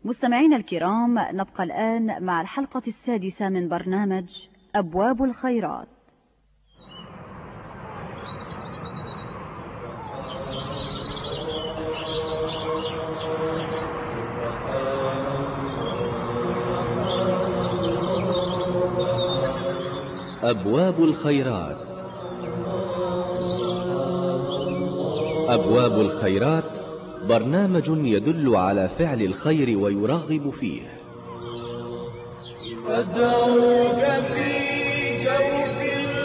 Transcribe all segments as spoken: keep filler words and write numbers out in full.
مستمعينا الكرام، نبقى الآن مع الحلقة السادسة من برنامج أبواب الخيرات. أبواب الخيرات. أبواب الخيرات برنامج يدل على فعل الخير ويرغب فيه. أدعوك في جوف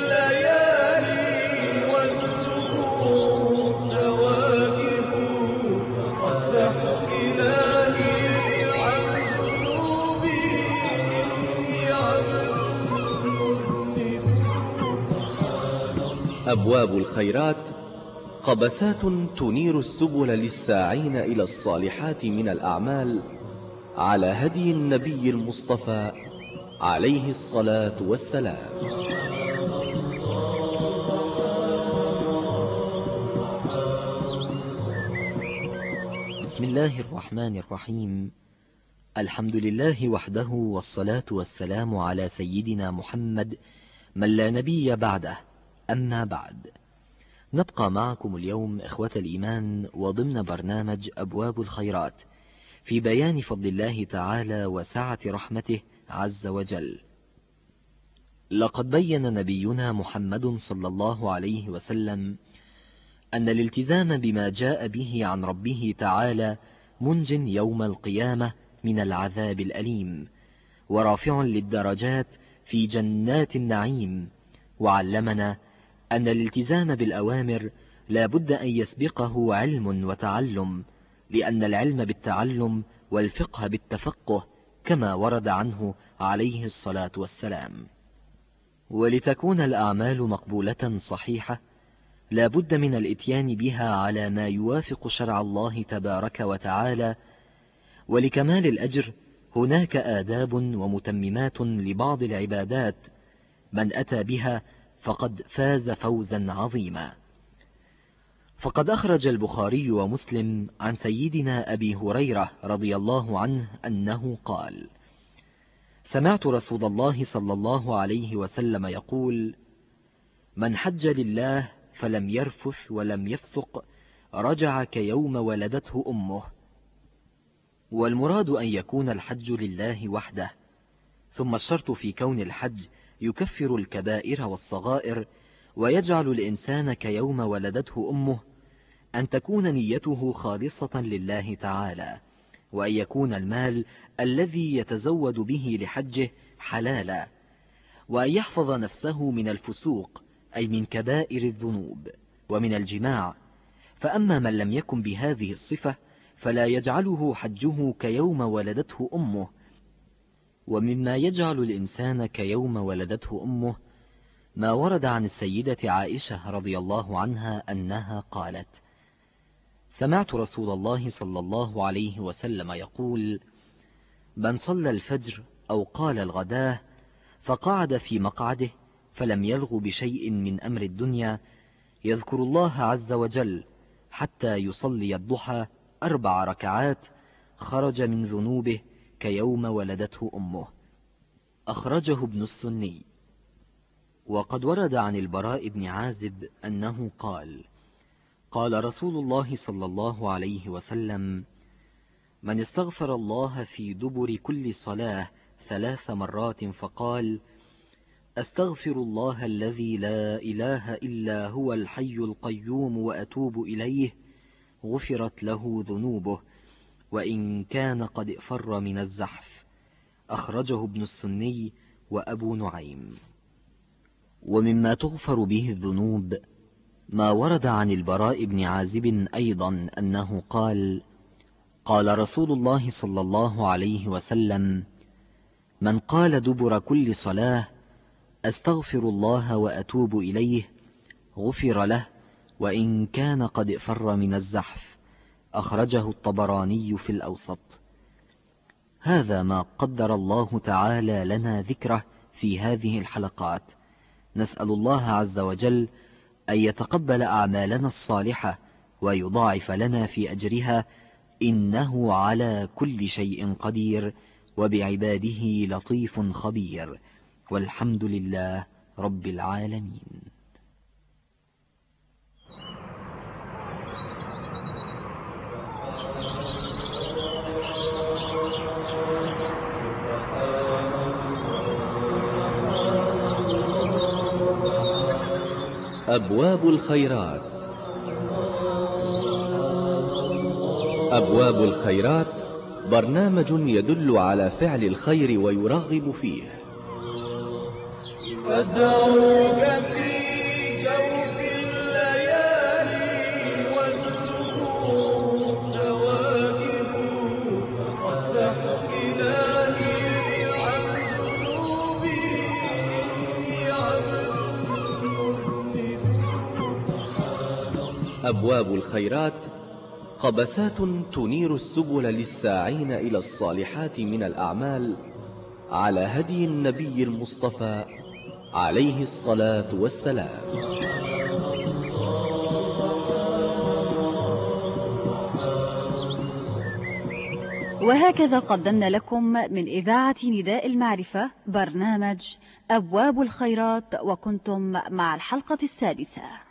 الليالي والنجوم سواكب، أصبح إلهي عن ذنوبي إني عبد مذنب. أبواب الخيرات قبسات تنير السبل للساعين إلى الصالحات من الأعمال على هدي النبي المصطفى عليه الصلاة والسلام. بسم الله الرحمن الرحيم. الحمد لله وحده، والصلاة والسلام على سيدنا محمد من لا نبي بعده. أما بعد، نبقى معكم اليوم إخوة الإيمان وضمن برنامج أبواب الخيرات في بيان فضل الله تعالى وسعة رحمته عز وجل. لقد بين نبينا محمد صلى الله عليه وسلم أن الالتزام بما جاء به عن ربه تعالى منج يوم القيامة من العذاب الأليم، ورافع للدرجات في جنات النعيم. وعلمنا أن الالتزام بالأوامر لا بد أن يسبقه علم وتعلم، لأن العلم بالتعلم والفقه بالتفقه، كما ورد عنه عليه الصلاة والسلام. ولتكون الأعمال مقبولة صحيحة لا بد من الإتيان بها على ما يوافق شرع الله تبارك وتعالى. ولكمال الأجر هناك آداب ومتممات لبعض العبادات، من أتى بها فقد فاز فوزا عظيما. فقد أخرج البخاري ومسلم عن سيدنا أبي هريرة رضي الله عنه أنه قال: سمعت رسول الله صلى الله عليه وسلم يقول: من حج لله فلم يرفث ولم يفسق رجع كيوم ولدته أمه. والمراد أن يكون الحج لله وحده، ثم الشرط في كون الحج يكفر الكبائر والصغائر ويجعل الإنسان كيوم ولدته أمه أن تكون نيته خالصة لله تعالى، وأن يكون المال الذي يتزود به لحجه حلالا، وأن يحفظ نفسه من الفسوق أي من كبائر الذنوب ومن الجماع. فأما من لم يكن بهذه الصفة فلا يجعله حجه كيوم ولدته أمه. ومما يجعل الإنسان كيوم ولدته أمه ما ورد عن السيدة عائشة رضي الله عنها أنها قالت: سمعت رسول الله صلى الله عليه وسلم يقول: من صلى الفجر أو قال الغداه فقعد في مقعده فلم يلغ بشيء من أمر الدنيا يذكر الله عز وجل حتى يصلي الضحى أربع ركعات خرج من ذنوبه كيوم ولدته أمه. أخرجه ابن السني. وقد ورد عن البراء بن عازب أنه قال: قال رسول الله صلى الله عليه وسلم: من استغفر الله في دبر كل صلاة ثلاث مرات فقال: أستغفر الله الذي لا إله إلا هو الحي القيوم وأتوب إليه، غفرت له ذنوبه وإن كان قد فر من الزحف. أخرجه ابن السني وأبو نعيم. ومما تغفر به الذنوب ما ورد عن البراء بن عازب أيضا أنه قال: قال رسول الله صلى الله عليه وسلم: من قال دبر كل صلاة أستغفر الله وأتوب إليه غفر له وإن كان قد فر من الزحف. أخرجه الطبراني في الأوسط. هذا ما قدر الله تعالى لنا ذكره في هذه الحلقات. نسأل الله عز وجل أن يتقبل أعمالنا الصالحة ويضاعف لنا في أجرها إنه على كل شيء قدير وبعباده لطيف خبير، والحمد لله رب العالمين. أبواب الخيرات. أبواب الخيرات برنامج يدل على فعل الخير ويرغب فيه. أدعوك في جوف الليالي والنجوم سواكب، أفتح إلهي عن ذنوبي إني عبد مذنب. أبواب الخيرات قبسات تنير السبل للساعين إلى الصالحات من الأعمال على هدي النبي المصطفى عليه الصلاة والسلام. وهكذا قدمنا لكم من إذاعة نداء المعرفة برنامج أبواب الخيرات، وكنتم مع الحلقة السادسة.